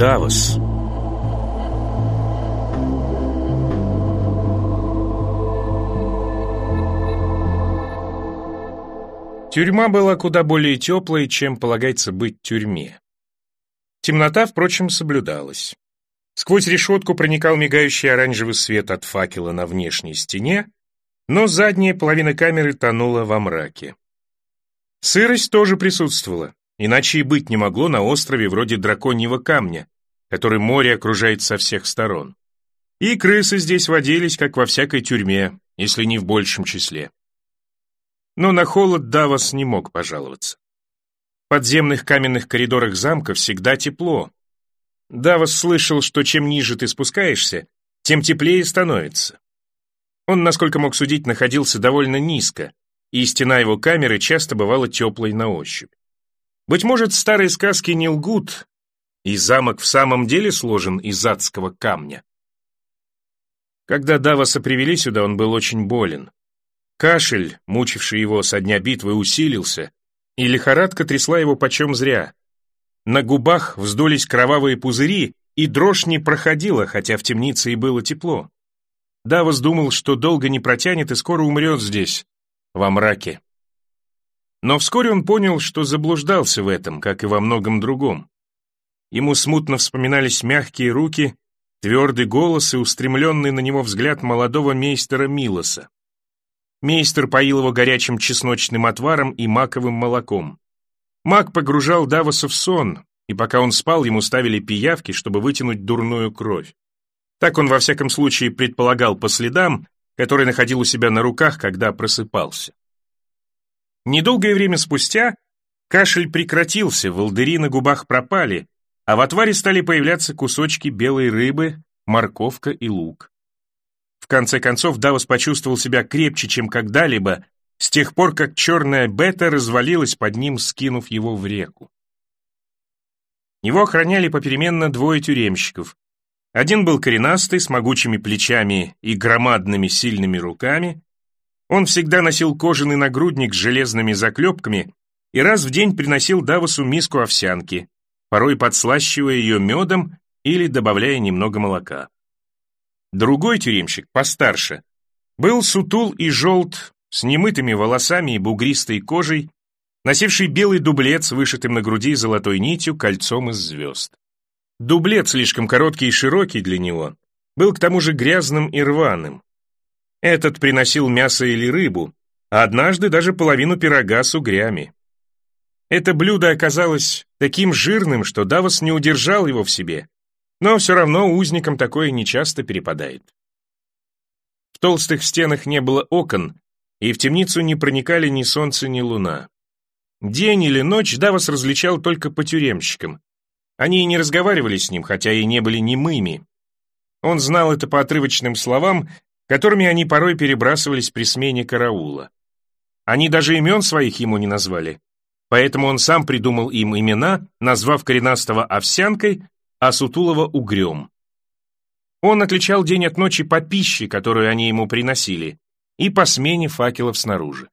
Давос. Тюрьма была куда более теплой, чем полагается быть тюрьме. Темнота, впрочем, соблюдалась. Сквозь решетку проникал мигающий оранжевый свет от факела на внешней стене, но задняя половина камеры тонула во мраке. Сырость тоже присутствовала, иначе и быть не могло на острове вроде драконьего камня, который море окружает со всех сторон. И крысы здесь водились, как во всякой тюрьме, если не в большем числе. Но на холод Давос не мог пожаловаться. В подземных каменных коридорах замка всегда тепло. Давос слышал, что чем ниже ты спускаешься, тем теплее становится. Он, насколько мог судить, находился довольно низко, и стена его камеры часто бывала теплой на ощупь. Быть может, старые сказки не лгут, и замок в самом деле сложен из адского камня. Когда Давоса привели сюда, он был очень болен. Кашель, мучивший его со дня битвы, усилился, и лихорадка трясла его почем зря. На губах вздулись кровавые пузыри, и дрожь не проходила, хотя в темнице и было тепло. Давос думал, что долго не протянет и скоро умрет здесь, во мраке. Но вскоре он понял, что заблуждался в этом, как и во многом другом. Ему смутно вспоминались мягкие руки, твердый голос и устремленный на него взгляд молодого мейстера Милоса. Мейстер поил его горячим чесночным отваром и маковым молоком. Маг погружал Давоса в сон, и пока он спал, ему ставили пиявки, чтобы вытянуть дурную кровь. Так он во всяком случае предполагал по следам, которые находил у себя на руках, когда просыпался. Недолгое время спустя кашель прекратился, волдыри на губах пропали, а в отваре стали появляться кусочки белой рыбы, морковка и лук. В конце концов, Давос почувствовал себя крепче, чем когда-либо, с тех пор, как черная бета развалилась под ним, скинув его в реку. Его охраняли попеременно двое тюремщиков. Один был коренастый, с могучими плечами и громадными сильными руками. Он всегда носил кожаный нагрудник с железными заклепками и раз в день приносил Давосу миску овсянки, порой подслащивая ее медом или добавляя немного молока. Другой тюремщик, постарше, был сутул и желт, с немытыми волосами и бугристой кожей, носивший белый дублет с вышитым на груди золотой нитью кольцом из звезд. Дублет, слишком короткий и широкий для него, был к тому же грязным и рваным. Этот приносил мясо или рыбу, а однажды даже половину пирога с угрями. Это блюдо оказалось таким жирным, что Давос не удержал его в себе, но все равно узникам такое нечасто перепадает. В толстых стенах не было окон, и в темницу не проникали ни солнце, ни луна. День или ночь Давос различал только по тюремщикам. Они и не разговаривали с ним, хотя и не были немыми. Он знал это по отрывочным словам, которыми они порой перебрасывались при смене караула. Они даже имен своих ему не назвали, поэтому он сам придумал им имена, назвав коренастого овсянкой, а сутулого угрем. Он отличал день от ночи по пище, которую они ему приносили, и по смене факелов снаружи.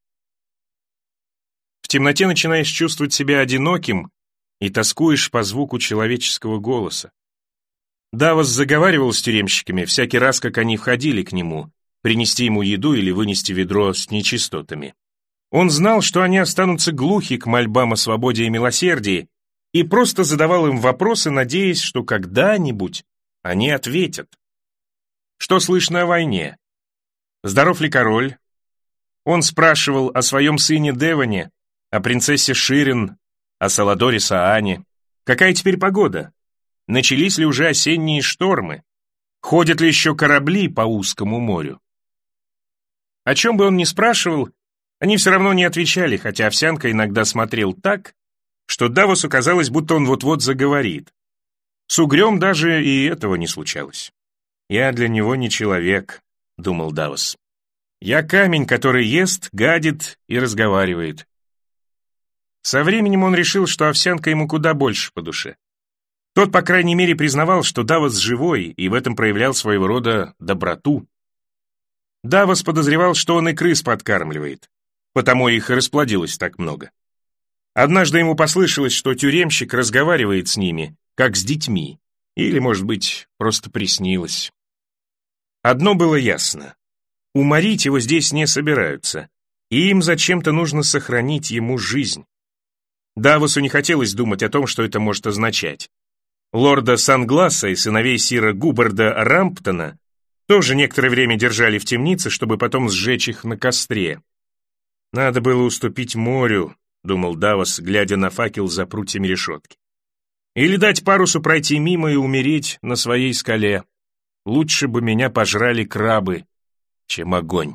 В темноте начинаешь чувствовать себя одиноким и тоскуешь по звуку человеческого голоса. Давос заговаривал с тюремщиками всякий раз, как они входили к нему, принести ему еду или вынести ведро с нечистотами. Он знал, что они останутся глухи к мольбам о свободе и милосердии, и просто задавал им вопросы, надеясь, что когда-нибудь они ответят. Что слышно о войне? Здоров ли король? Он спрашивал о своем сыне Девоне, о принцессе Ширин, о Саладоре Саане. Какая теперь погода? Начались ли уже осенние штормы? Ходят ли еще корабли по узкому морю? О чем бы он ни спрашивал, они все равно не отвечали, хотя Овсянка иногда смотрел так, что Давосу казалось, будто он вот-вот заговорит. С угрем даже и этого не случалось. «Я для него не человек», — думал Давос. «Я камень, который ест, гадит и разговаривает». Со временем он решил, что Овсянка ему куда больше по душе. Тот, по крайней мере, признавал, что Давос живой, и в этом проявлял своего рода доброту. Давос подозревал, что он и крыс подкармливает, потому их и расплодилось так много. Однажды ему послышалось, что тюремщик разговаривает с ними, как с детьми. Или, может быть, просто приснилось. Одно было ясно. Уморить его здесь не собираются, и им зачем-то нужно сохранить ему жизнь. Давосу не хотелось думать о том, что это может означать. Лорда Сангласа и сыновей сира Губарда Рамптона тоже некоторое время держали в темнице, чтобы потом сжечь их на костре. «Надо было уступить морю», — думал Давос, глядя на факел за прутьями решетки. «Или дать парусу пройти мимо и умереть на своей скале. Лучше бы меня пожрали крабы, чем огонь».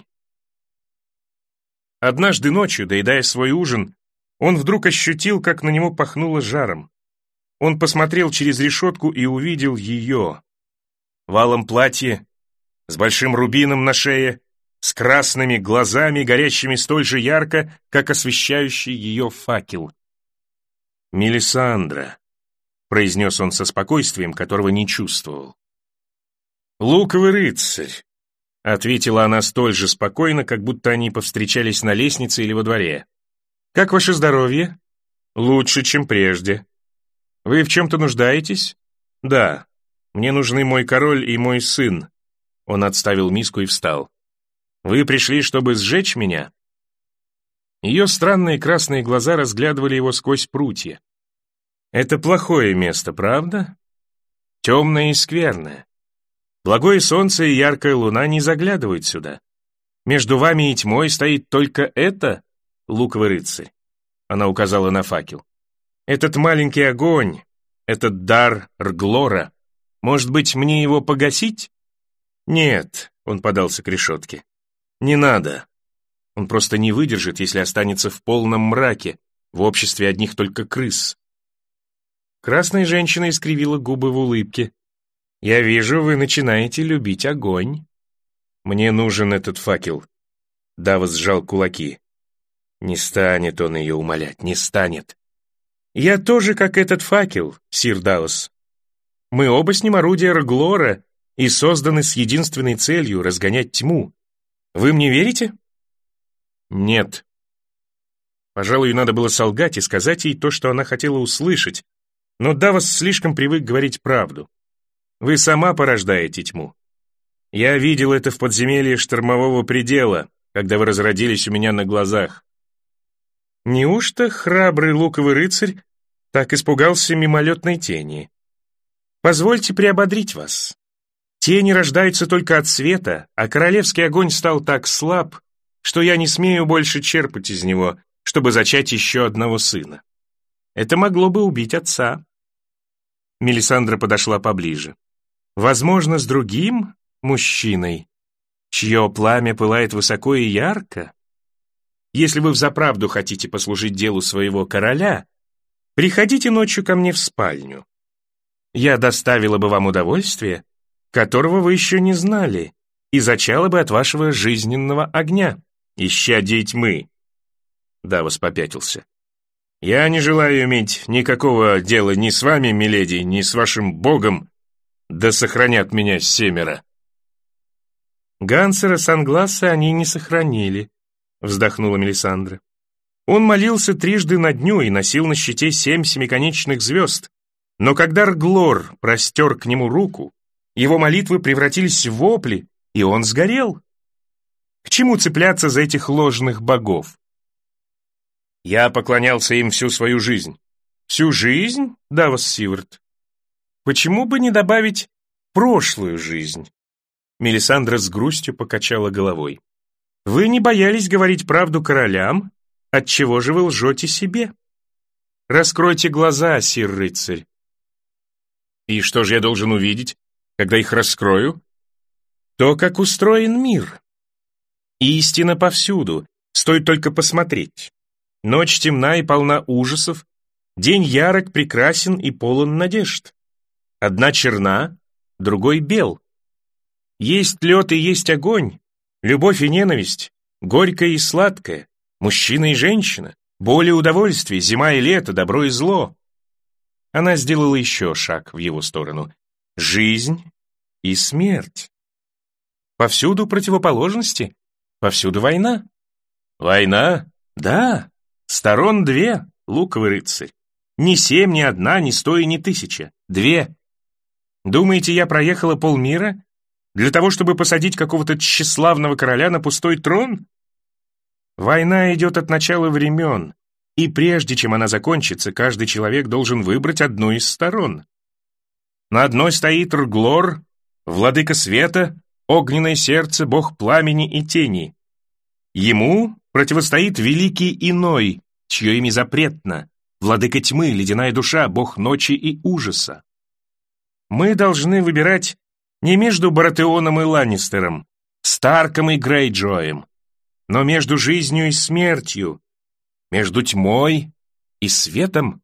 Однажды ночью, доедая свой ужин, он вдруг ощутил, как на него пахнуло жаром. Он посмотрел через решетку и увидел ее. В алом платье, с большим рубином на шее, с красными глазами, горящими столь же ярко, как освещающий ее факел. «Мелисандра», — произнес он со спокойствием, которого не чувствовал. «Луковый рыцарь», — ответила она столь же спокойно, как будто они повстречались на лестнице или во дворе. «Как ваше здоровье?» «Лучше, чем прежде». «Вы в чем-то нуждаетесь?» «Да. Мне нужны мой король и мой сын». Он отставил миску и встал. «Вы пришли, чтобы сжечь меня?» Ее странные красные глаза разглядывали его сквозь прутья. «Это плохое место, правда? Темное и скверное. Благое солнце и яркая луна не заглядывают сюда. Между вами и тьмой стоит только это, луковый рыцарь». Она указала на факел. «Этот маленький огонь, этот дар Рглора. Может быть, мне его погасить?» «Нет», — он подался к решетке. «Не надо. Он просто не выдержит, если останется в полном мраке, в обществе одних только крыс». Красная женщина искривила губы в улыбке. «Я вижу, вы начинаете любить огонь. Мне нужен этот факел». Давос сжал кулаки. Не станет он ее умолять, не станет. «Я тоже как этот факел, сир Давос. Мы оба с ним орудия Рглора и созданы с единственной целью — разгонять тьму. Вы мне верите?» «Нет». Пожалуй, надо было солгать и сказать ей то, что она хотела услышать, но Давос слишком привык говорить правду. «Вы сама порождаете тьму. Я видел это в подземелье штормового предела, когда вы разродились у меня на глазах. Неужто храбрый луковый рыцарь так испугался мимолетной тени? Позвольте приободрить вас. Тени рождаются только от света, а королевский огонь стал так слаб, что я не смею больше черпать из него, чтобы зачать еще одного сына. Это могло бы убить отца». Мелисандра подошла поближе. «Возможно, с другим мужчиной, чье пламя пылает высоко и ярко? Если вы взаправду хотите послужить делу своего короля, приходите ночью ко мне в спальню. Я доставила бы вам удовольствие, которого вы еще не знали, и зачала бы от вашего жизненного огня, исчадие тьмы». Давос попятился. «Я не желаю иметь никакого дела ни с вами, миледи, ни с вашим богом, да сохранят меня семеро». «Гансера Сангласа они не сохранили», — вздохнула Мелисандра. «Он молился трижды на дню и носил на щите 7 семиконечных звезд, но когда Рглор простер к нему руку, его молитвы превратились в вопли, и он сгорел. К чему цепляться за этих ложных богов?» «Я поклонялся им всю свою жизнь». «Всю жизнь, Давос Сивард? Почему бы не добавить прошлую жизнь?» Мелисандра с грустью покачала головой. «Вы не боялись говорить правду королям? Отчего же вы лжете себе? Раскройте глаза, сир-рыцарь». «И что же я должен увидеть, когда их раскрою?» «То, как устроен мир. Истина повсюду, стоит только посмотреть. Ночь темна и полна ужасов, день ярок, прекрасен и полон надежд. Одна черна, другой бел. Есть лед и есть огонь, любовь и ненависть, горькое и сладкое, мужчина и женщина, боль и удовольствие, зима и лето, добро и зло». Она сделала еще шаг в его сторону. «Жизнь и смерть. Повсюду противоположности, повсюду война». «Война? Да. Сторон 2, луковый рыцарь. Ни 7, ни 1, ни 100 и ни 1000. 2. Думаете, я проехала полмира для того, чтобы посадить какого-то тщеславного короля на пустой трон? Война идет от начала времен, и прежде чем она закончится, каждый человек должен выбрать одну из сторон. На одной стоит Рглор, владыка света, огненное сердце, бог пламени и тени. Ему противостоит великий Иной, чье имя запретно, владыка тьмы, ледяная душа, бог ночи и ужаса. Мы должны выбирать не между Баратеоном и Ланнистером, Старком и Грейджоем, но между жизнью и смертью, между тьмой и светом.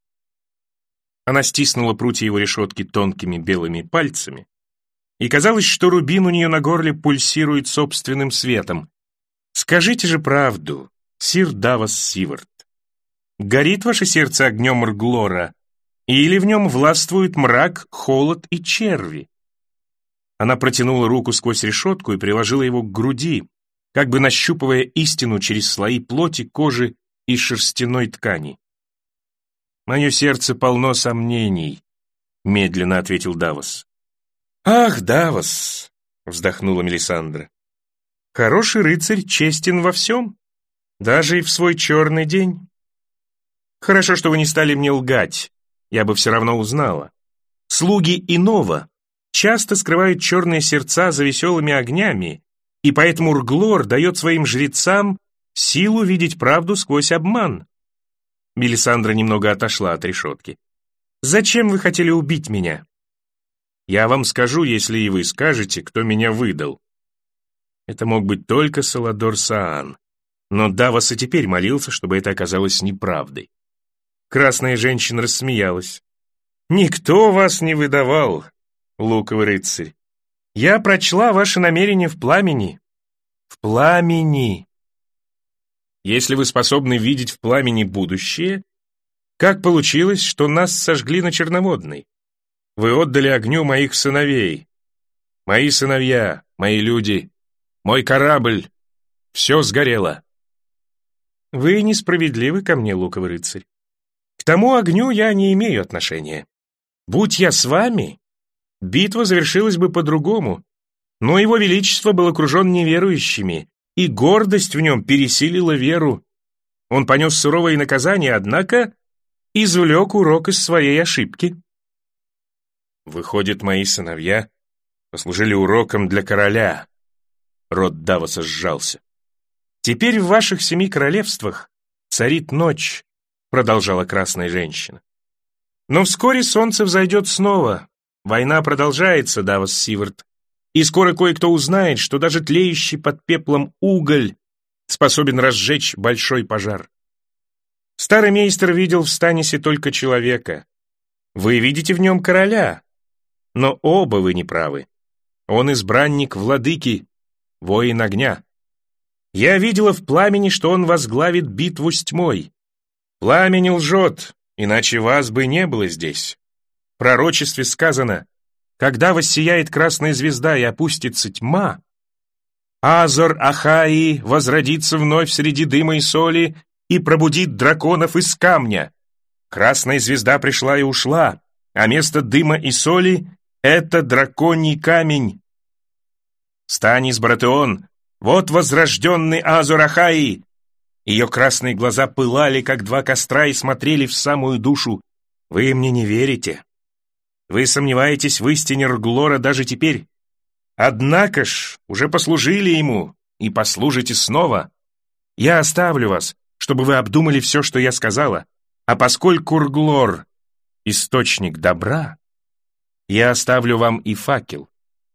Она стиснула прутья его решетки тонкими белыми пальцами, и казалось, что рубин у нее на горле пульсирует собственным светом. «Скажите же правду, сир Давос Сивард, горит ваше сердце огнем Рглора, или в нем властвует мрак, холод и черви?» Она протянула руку сквозь решетку и приложила его к груди, как бы нащупывая истину через слои плоти, кожи и шерстяной ткани. «Мое сердце полно сомнений», — медленно ответил Давос. «Ах, Давос!» — вздохнула Мелисандра. «Хороший рыцарь честен во всем, даже и в свой черный день. Хорошо, что вы не стали мне лгать, я бы все равно узнала. Слуги иного часто скрывают черные сердца за веселыми огнями, и поэтому Рглор дает своим жрецам силу видеть правду сквозь обман». Мелисандра немного отошла от решетки. «Зачем вы хотели убить меня?» «Я вам скажу, если и вы скажете, кто меня выдал». Это мог быть только Саладор Саан, но Давос и теперь молился, чтобы это оказалось неправдой. Красная женщина рассмеялась. «Никто вас не выдавал, луковый рыцарь. Я прочла ваше намерение в пламени». «В пламени!» Если вы способны видеть в пламени будущее, как получилось, что нас сожгли на Черноводной? Вы отдали огню моих сыновей. Мои сыновья, мои люди, мой корабль. Все сгорело. Вы несправедливы ко мне, луковый рыцарь. К тому огню я не имею отношения. Будь я с вами, битва завершилась бы по-другому, но его величество был окружен неверующими, и гордость в нем пересилила веру. Он понес суровые наказания, однако извлек урок из своей ошибки. Выходит, мои сыновья послужили уроком для короля. Рот Давоса сжался. Теперь в ваших 7 королевствах царит ночь, продолжала красная женщина. Но вскоре солнце взойдет снова. Война продолжается, Давос Сивард. И скоро кое-кто узнает, что даже тлеющий под пеплом уголь способен разжечь большой пожар. Старый мейстер видел в Станисе только человека. Вы видите в нем короля, но оба вы не правы. Он избранник владыки, воин огня. Я видела в пламени, что он возглавит битву с тьмой. Пламя не лжет, иначе вас бы не было здесь. В пророчестве сказано: когда воссияет красная звезда и опустится тьма, Азор Ахаи возродится вновь среди дыма и соли и пробудит драконов из камня. Красная звезда пришла и ушла, а место дыма и соли — это драконий камень. Станис Баратеон, вот возрожденный Азор Ахаи. Ее красные глаза пылали, как 2 костра, и смотрели в самую душу. Вы мне не верите. Вы сомневаетесь в истине Рглора даже теперь. Однако ж, уже послужили ему, и послужите снова. Я оставлю вас, чтобы вы обдумали все, что я сказала, а поскольку Рглор — источник добра, я оставлю вам и факел.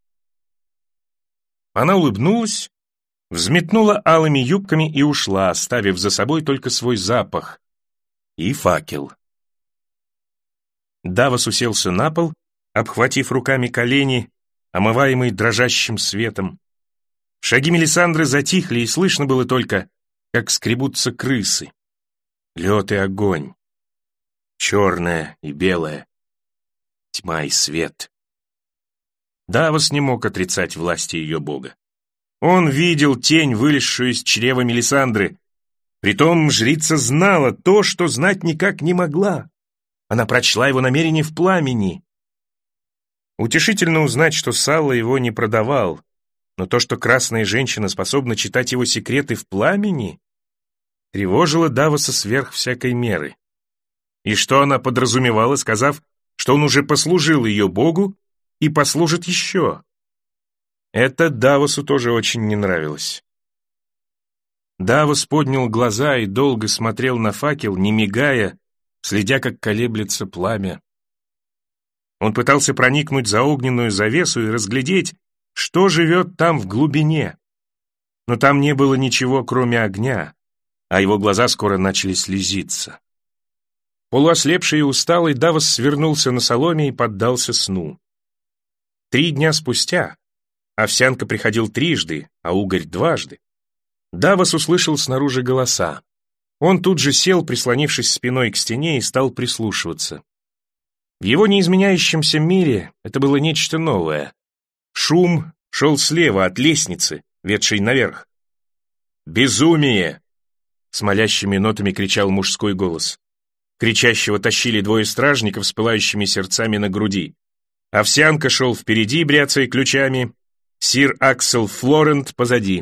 Она улыбнулась, взметнула алыми юбками и ушла, оставив за собой только свой запах и факел. Давос уселся на пол, обхватив руками колени, омываемый дрожащим светом. Шаги Мелисандры затихли, и слышно было только, как скребутся крысы. Лед и огонь, черное и белое, тьма и свет. Давос не мог отрицать власти ее бога. Он видел тень, вылезшую из чрева Мелисандры. Притом жрица знала то, что знать никак не могла. Она прочла его намерение в пламени. Утешительно узнать, что Салла его не продавал, но то, что красная женщина способна читать его секреты в пламени, тревожило Давоса сверх всякой меры. И что она подразумевала, сказав, что он уже послужил ее Богу и послужит еще? Это Давосу тоже очень не нравилось. Давос поднял глаза и долго смотрел на факел, не мигая, следя, как колеблется пламя. Он пытался проникнуть за огненную завесу и разглядеть, что живет там в глубине. Но там не было ничего, кроме огня, а его глаза скоро начали слезиться. Полуослепший и усталый, Давос свернулся на соломе и поддался сну. 3 дня спустя Овсянка приходил трижды, а Угорь дважды. Давос услышал снаружи голоса. Он тут же сел, прислонившись спиной к стене, и стал прислушиваться. В его неизменяющемся мире это было нечто новое. Шум шел слева от лестницы, ведшей наверх. «Безумие!» — с молящими нотами кричал мужской голос. Кричащего тащили 2 стражников с пылающими сердцами на груди. Овсянка шел впереди, бряцая ключами, сир Аксел Флорент позади.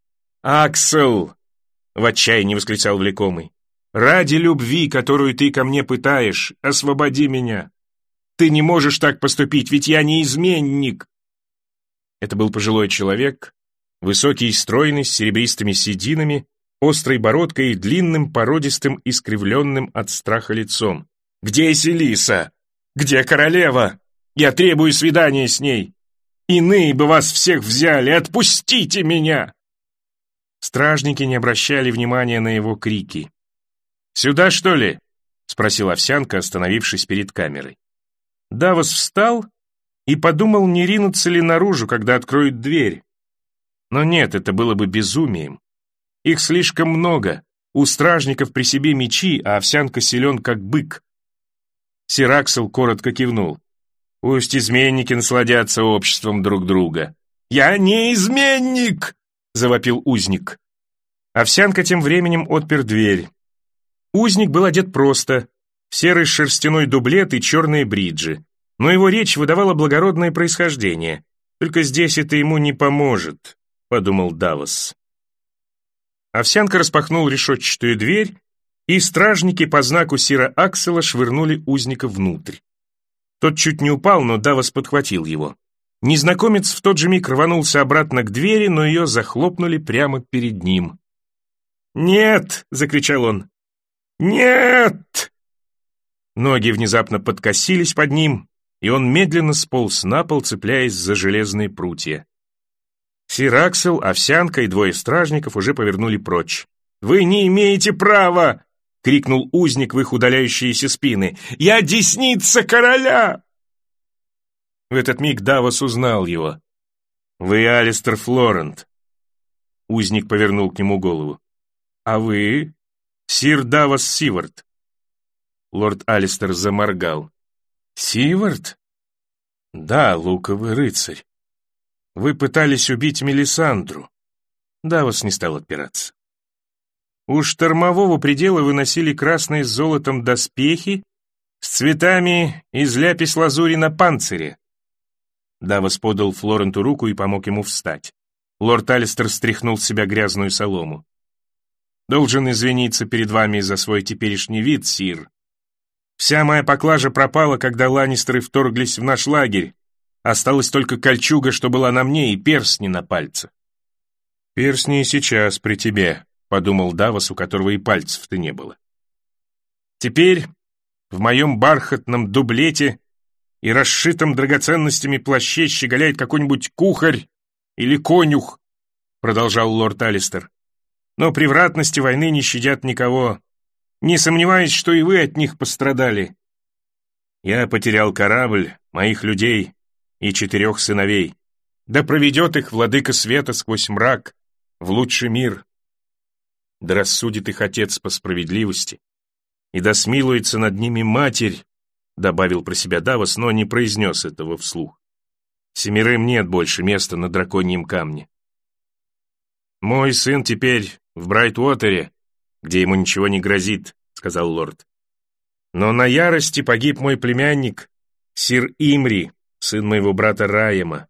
«Аксел!» — в отчаянии восклицал влекомый. «Ради любви, которую ты ко мне пытаешь, освободи меня! Ты не можешь так поступить, ведь я не изменник!» Это был пожилой человек, высокий и стройный, с серебристыми сединами, острой бородкой и длинным, породистым, искривленным от страха лицом. «Где Селиса? Где королева? Я требую свидания с ней! Иные бы вас всех взяли! Отпустите меня!» Стражники не обращали внимания на его крики. «Сюда, что ли?» — спросил Овсянка, остановившись перед камерой. Давос встал и подумал, не ринуться ли наружу, когда откроют дверь. Но нет, это было бы безумием. Их слишком много, у стражников при себе мечи, а Овсянка силен, как бык. Сир Аксел коротко кивнул. «Пусть изменники насладятся обществом друг друга». «Я не изменник!» — завопил узник. Овсянка тем временем отпер дверь. Узник был одет просто, в серый шерстяной дублет и черные бриджи, но его речь выдавала благородное происхождение. «Только здесь это ему не поможет», — подумал Давос. Овсянка распахнул решетчатую дверь, и стражники по знаку сира Аксела швырнули узника внутрь. Тот чуть не упал, но Давос подхватил его. Незнакомец в тот же миг рванулся обратно к двери, но ее захлопнули прямо перед ним. «Нет!» — закричал он. «Нет!» Ноги внезапно подкосились под ним, и он медленно сполз на пол, цепляясь за железные прутья. Сир Аксел, Овсянка и 2 стражников уже повернули прочь. «Вы не имеете права!» — крикнул узник в их удаляющиеся спины. «Я десница короля!» В этот миг Давос узнал его. «Вы Алистер Флорент». Узник повернул к нему голову. «А вы?» «Сир Давос Сивард». Лорд Алистер заморгал. «Сивард?» «Да, луковый рыцарь. Вы пытались убить Мелисандру». Давос не стал отпираться. У штормового предела выносили красные с золотом доспехи с цветами из ляпис-лазури на панцире. Давос подал Флоренту руку и помог ему встать. Лорд Алистер стряхнул с себя грязную солому. «Должен извиниться перед вами за свой теперешний вид, сир. Вся моя поклажа пропала, когда ланнистеры вторглись в наш лагерь. Осталась только кольчуга, что была на мне, и перстни на пальцах». «Перстни и сейчас при тебе», — подумал Давос, у которого и пальцев-то не было. «Теперь в моем бархатном дублете и расшитом драгоценностями плаще щеголяет какой-нибудь кухарь или конюх», — продолжал лорд Алистер. «Но превратности войны не щадят никого. Не сомневаюсь, что и вы от них пострадали. Я потерял корабль, моих людей и 4 сыновей. Да проведет их владыка света сквозь мрак в лучший мир. Да рассудит их Отец по справедливости, и да смилуется над ними Матерь», добавил про себя Давос, но не произнес этого вслух. «7 нет больше места на драконьем камне. Мой сын теперь в Брайтвотере, где ему ничего не грозит», — сказал лорд. «Но на ярости погиб мой племянник, сир Имри, сын моего брата Раема.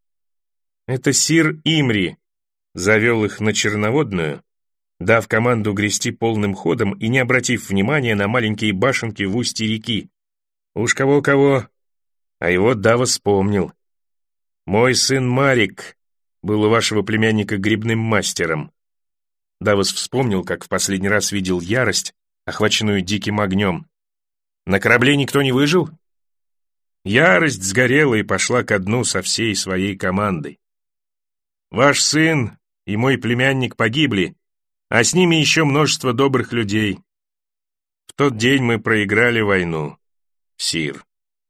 Это сир Имри завел их на Черноводную, дав команду грести полным ходом и не обратив внимания на маленькие башенки в устье реки. Уж кого-кого, а его Дава вспомнил. Мой сын Марик был у вашего племянника грибным мастером. Давос вспомнил, как в последний раз видел ярость, охваченную диким огнем. На корабле никто не выжил? Ярость сгорела и пошла ко дну со всей своей командой. Ваш сын и мой племянник погибли, а с ними еще множество добрых людей. В тот день мы проиграли войну, сир.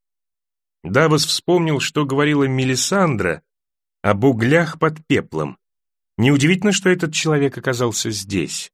Давос вспомнил, что говорила Мелисандра об углях под пеплом. Неудивительно, что этот человек оказался здесь.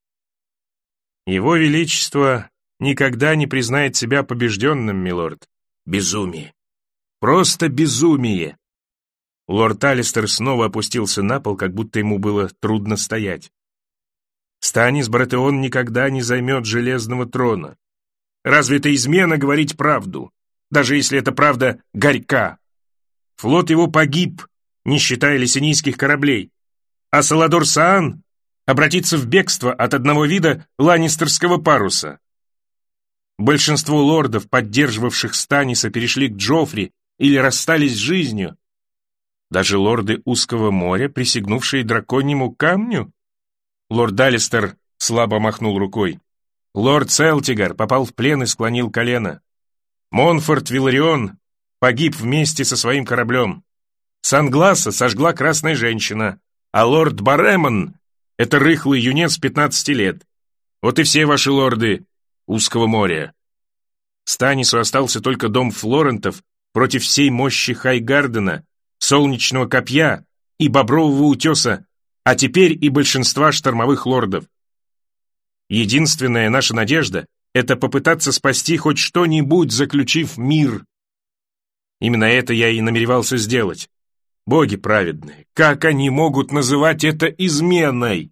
Его Величество никогда не признает себя побежденным, милорд. Безумие. Просто безумие. Лорд Алистер снова опустился на пол, как будто ему было трудно стоять. Станис Баратеон никогда не займет железного трона. Разве это измена говорить правду, даже если эта правда горька? Флот его погиб, не считая лесенийских кораблей, а Саладор Саан обратится в бегство от одного вида ланнистерского паруса. Большинство лордов, поддерживавших Станиса, перешли к Джоффри или расстались с жизнью. Даже лорды Узкого моря, присягнувшие драконьему камню? Лорд Алистер слабо махнул рукой. Лорд Селтигар попал в плен и склонил колено. Монфорт Виларион погиб вместе со своим кораблем. Сангласа сожгла красная женщина, а лорд Баремон — это рыхлый юнец 15 лет. Вот и все ваши лорды Узкого моря. Станису остался только дом Флорентов против всей мощи Хайгардена, Солнечного копья и Бобрового утеса, а теперь и большинства штормовых лордов. Единственная наша надежда — это попытаться спасти хоть что-нибудь, заключив мир. Именно это я и намеревался сделать. Боги праведные, как они могут называть это изменой?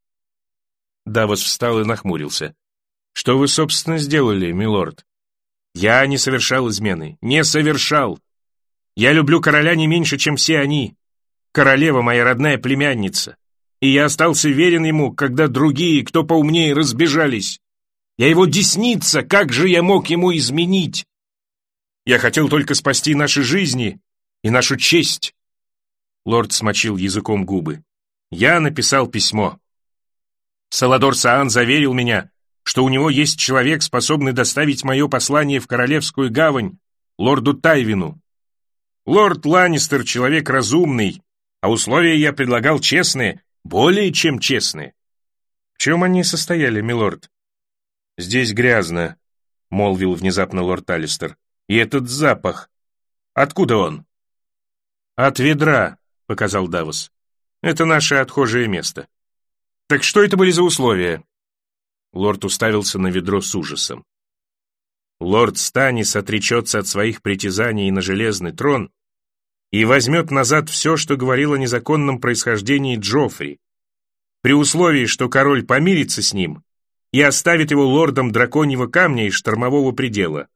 Давос встал и нахмурился. Что вы, собственно, сделали, милорд? Я не совершал измены, не совершал. Я люблю короля не меньше, чем все они. Королева моя родная племянница. И я остался верен ему, когда другие, кто поумнее, разбежались. Я его десница, как же я мог ему изменить? Я хотел только спасти наши жизни и нашу честь. Лорд смочил языком губы. Я написал письмо. Саладор Саан заверил меня, что у него есть человек, способный доставить мое послание в Королевскую гавань, лорду Тайвину. Лорд Ланнистер — человек разумный, а условия я предлагал честные, более чем честные. В чем они состояли, милорд? Здесь грязно, — молвил внезапно лорд Алистер. И этот запах. Откуда он? От ведра, — показал Давос. Это наше отхожее место. Так что это были за условия? Лорд уставился на ведро с ужасом. Лорд Станис отречется от своих притязаний на железный трон и возьмет назад все, что говорил о незаконном происхождении Джоффри, при условии, что король помирится с ним и оставит его лордом драконьего камня и штормового предела.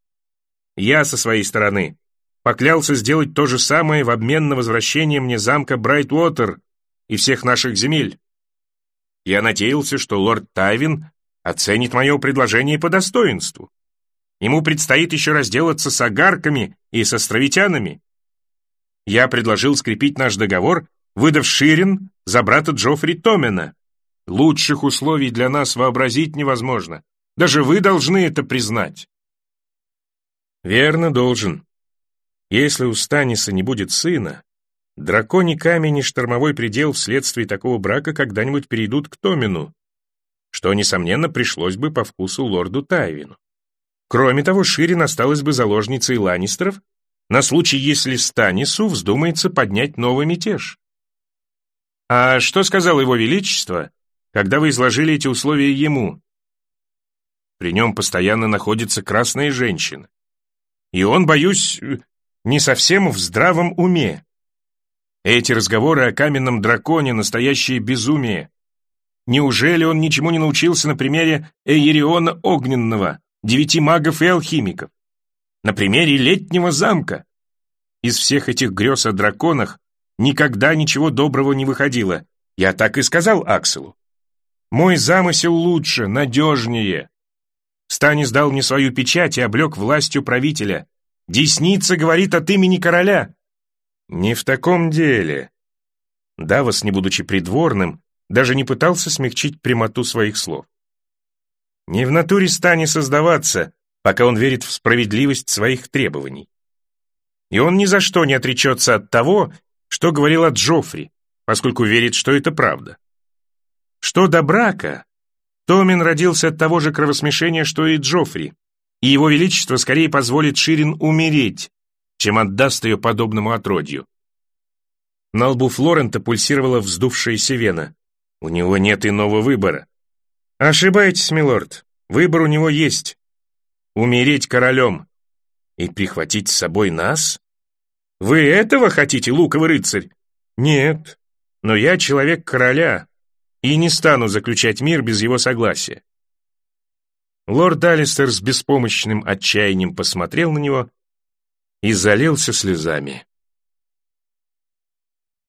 Я, со своей стороны, поклялся сделать то же самое в обмен на возвращение мне замка Брайтвотер и всех наших земель. Я надеялся, что лорд Тайвин оценит мое предложение по достоинству. Ему предстоит еще разделаться с агарками и с островитянами. Я предложил скрепить наш договор, выдав Ширин за брата Джоффри Томена. Лучших условий для нас вообразить невозможно. Даже вы должны это признать. Верно, должен. Если у Станиса не будет сына, драконий камень и штормовой предел вследствие такого брака когда-нибудь перейдут к Томену, что, несомненно, пришлось бы по вкусу лорду Тайвину. Кроме того, Ширин осталась бы заложницей Ланнистеров на случай, если Станису вздумается поднять новый мятеж. А что сказал его величество, когда вы изложили эти условия ему? При нем постоянно находится красная женщина. И он, боюсь, не совсем в здравом уме. Эти разговоры о каменном драконе — настоящее безумие. Неужели он ничему не научился на примере Эйериона Огненного, 9 магов и алхимиков? На примере летнего замка? из всех этих грез о драконах никогда ничего доброго не выходило. Я так и сказал Акселу. Мой замысел лучше, надежнее. Станис дал мне свою печать и облег властью правителя. Десница говорит от имени короля. Не в таком деле. Давос, не будучи придворным, даже не пытался смягчить прямоту своих слов. Не в натуре Станиса сдаваться, пока он верит в справедливость своих требований. И он ни за что не отречется от того, что говорил о Джоффри, поскольку верит, что это правда. Что до брака, Томин родился от того же кровосмешения, что и Джоффри, и его величество скорее позволит Ширин умереть, чем отдаст ее подобному отродью. На лбу Флорента пульсировала вздувшаяся вена. У него нет иного выбора. Ошибаетесь, милорд, выбор у него есть. Умереть королем и прихватить с собой нас? Вы этого хотите, луковый рыцарь? Нет, но я человек короля и не стану заключать мир без его согласия. Лорд Алистер с беспомощным отчаянием посмотрел на него и залился слезами.